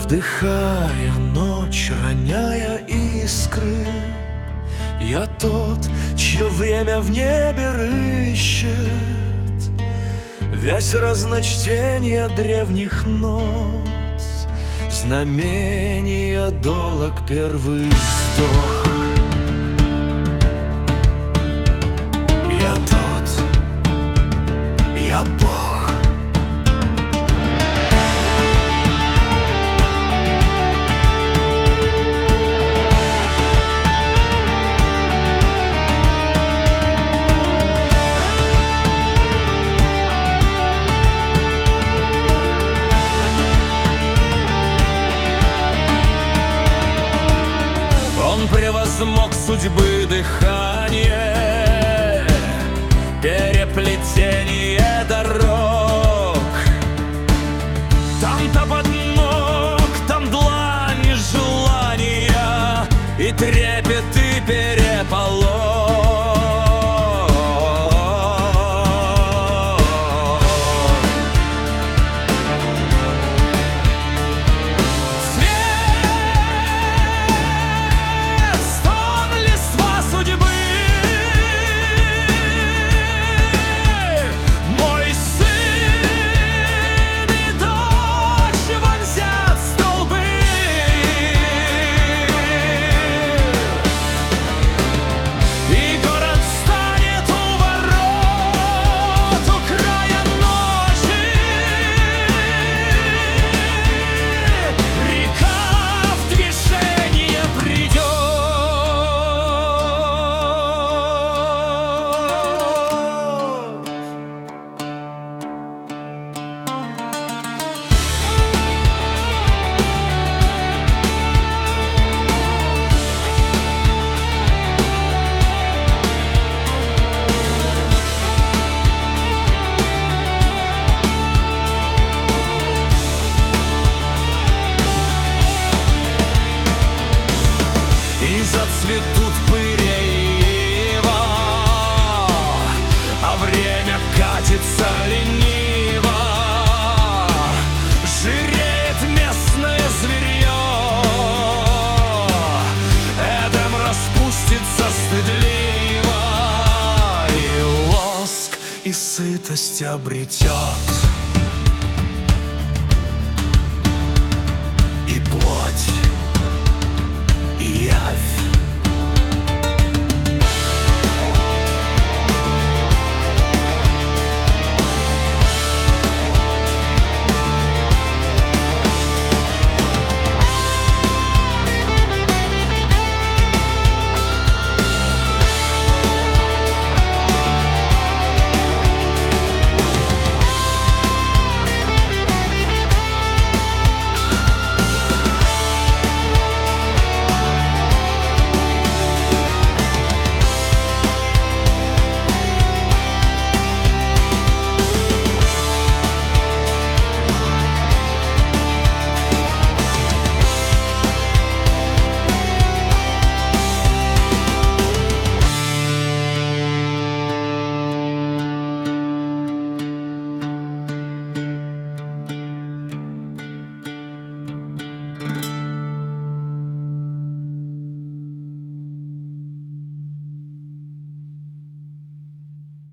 Вдыхая ночь, роняя искры, я тот, чье время в небе рыщет вязь разночтения древних нот, знамения долог первый вздох. Я тот, я Бог. Превозмог судьбы дыхание, переплетение дорог. Там-то под ног, там длани желания и трепет и переполох. Зацветут пырева, а время катится лениво. Жиреет местное зверье, Эдем распустится стыдливо, и лоск, и сытость обретет.